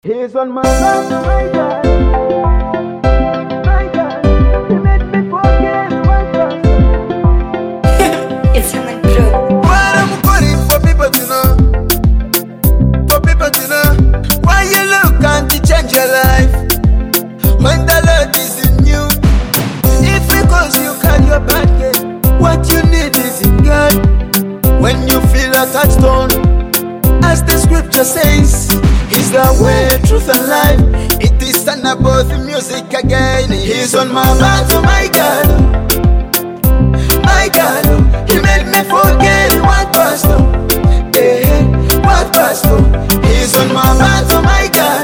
He's on my mind, my God, my God. He made me forget what was. It's Haman Pro. What I'm calling for people to know, for people to know. Why you look and to change your life when the Lord is in you. If because you carry your burden, what you need is in God. When you feel a touchstone, as the scripture says, He's the way, truth and life. It is not about the music again. He's on my battle, my God. My God, He made me forget what was no. Yeah, what was no. He's on my battle, my God.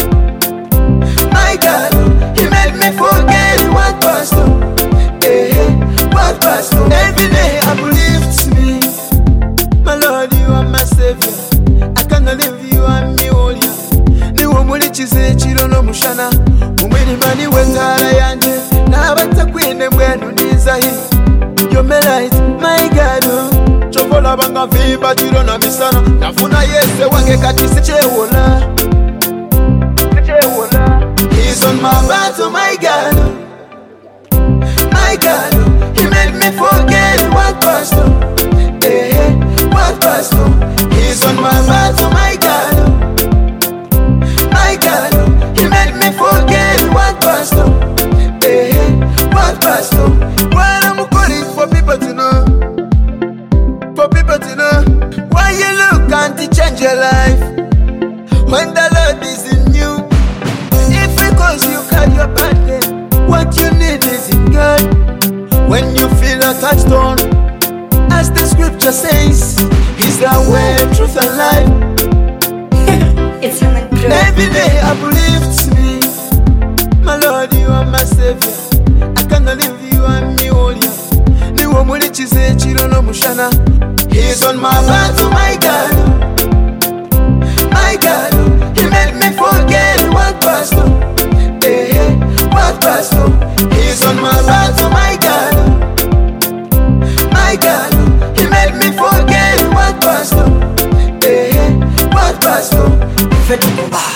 My God, He made me forget what was no. Yeah, what was no. Every day uplifts me. My Lord, you are my Savior. I cannot leave you, I'm me only. Niwo muri kizekiro no mushana umwirima niwe ntara yanje nabatakwine mbwenu nizahi. You're my light, my God. Chovola banga vimba chiro na misana nafuna yese wange kati sichewola. He's on my battle, my God. My God, He made me forget what was no. Yeah, what was no. He's on my battle, my God. My God, He made me forget what was no. Yeah, what was no. What I'm calling for people to know, for people to know. Why you look and to change your life when the Lord is in you. If because you carry your burden, what you need is in God. When you feel a touchstone, as the scripture says, He's the way, truth and life. It's Haman Pro. Every day uplifts me. My Lord, you are my Savior. I cannot leave you, I'm me only. Niwo muri kizekiro no mushana. He's on my battle, my God. My God, He made me forget what was no. Yeah, what was no. He's on my battle, my God. My God, He made me forget what was no. Yeah, what was no.